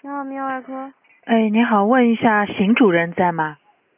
你好，泌尿外科。 哎，你好，问一下邢主任在吗？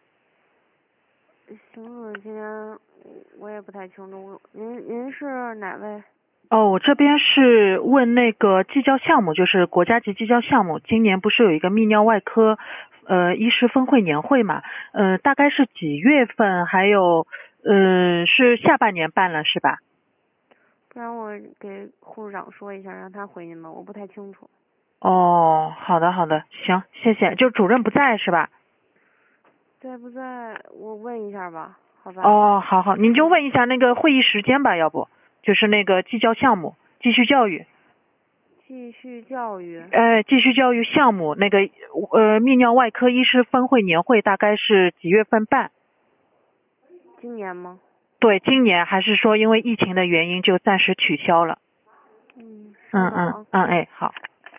邢主任今天我也不太清楚，您是哪位？ 哦，我这边是问那个技教项目，就是国家级技教项目，今年不是有一个泌尿外科医师分会年会嘛？大概是几月份？还有是下半年办了是吧？ 不然我给护士长说一下，让他回您吧，我不太清楚。 哦，好的好的，行，谢谢。就主任不在是吧？ 在不在？我问一下吧，好吧？ 哦，好好，您就问一下那个会议时间吧，要不就是那个技教项目继续教育。 继续教育。 继续教育项目那个泌尿外科医师分会年会大概是几月份办？ 今年吗？ 对，今年还是说因为疫情的原因就暂时取消了？ 稍等啊。 哎，好。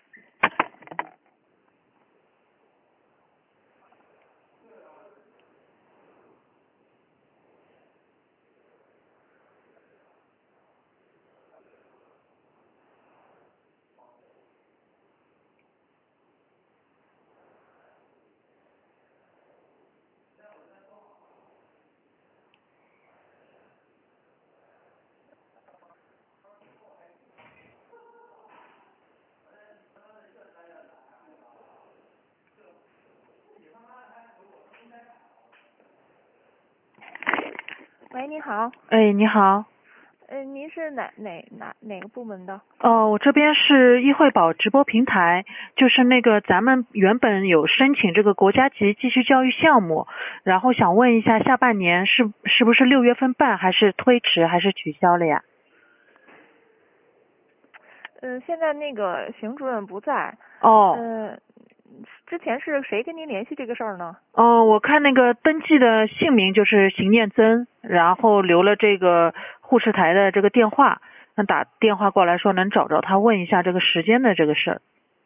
喂，你好。 哎，你好。 您是哪个部门的？ 我这边是医惠保直播平台，就是那个咱们原本有申请这个国家级继续教育项目，然后想问一下下半年是不是6月份办，还是推迟，还是取消了呀？ 现在那个邢主任不在。 哦。 之前是谁跟您联系这个事儿呢？ 我看那个登记的姓名就是邢念曾，然后留了这个护士台的这个电话，那打电话过来说能找着他，问一下这个时间的这个事儿。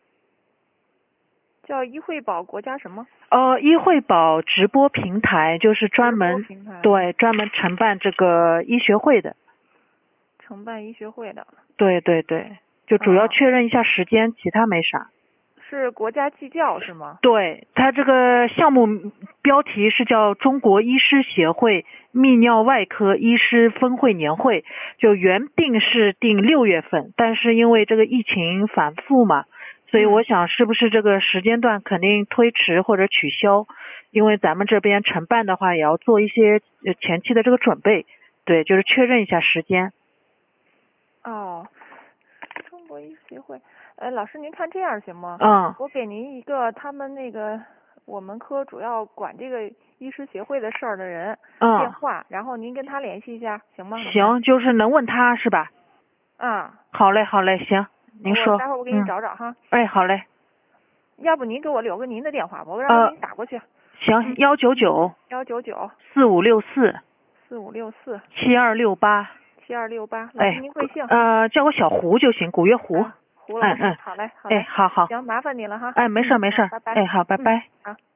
叫医惠保国家什么？ 医惠保直播平台就是专门承办这个医学会的。 承办医学会的。 对对对，就主要确认一下时间，其他没啥。 是国家技教是吗？ 对，他这个项目标题是叫中国医师协会泌尿外科医师分会年会，就原定是定6月份，但是因为这个疫情反复嘛，所以我想是不是这个时间段肯定推迟或者取消，因为咱们这边承办的话也要做一些前期的这个准备，对，就是确认一下时间。 哦，中国医师协会。老师您看这样行吗？我给您一个他们那个我们科主要管这个医师协会的事儿的人电话，然后您跟他联系一下行吗？ 行，就是能问他是吧？好嘞好嘞，行，您说。 我待会儿我给你找找哈。 哎，好嘞。 要不您给我留个您的电话吧，我让他给你打过去。 行，199 4564 7268。 老师您贵姓？ 叫我小胡就行，古月胡。 胡老师。好嘞好嘞。 好好。 行，麻烦你了哈。 没事没事。 拜拜。 好，拜拜。 好。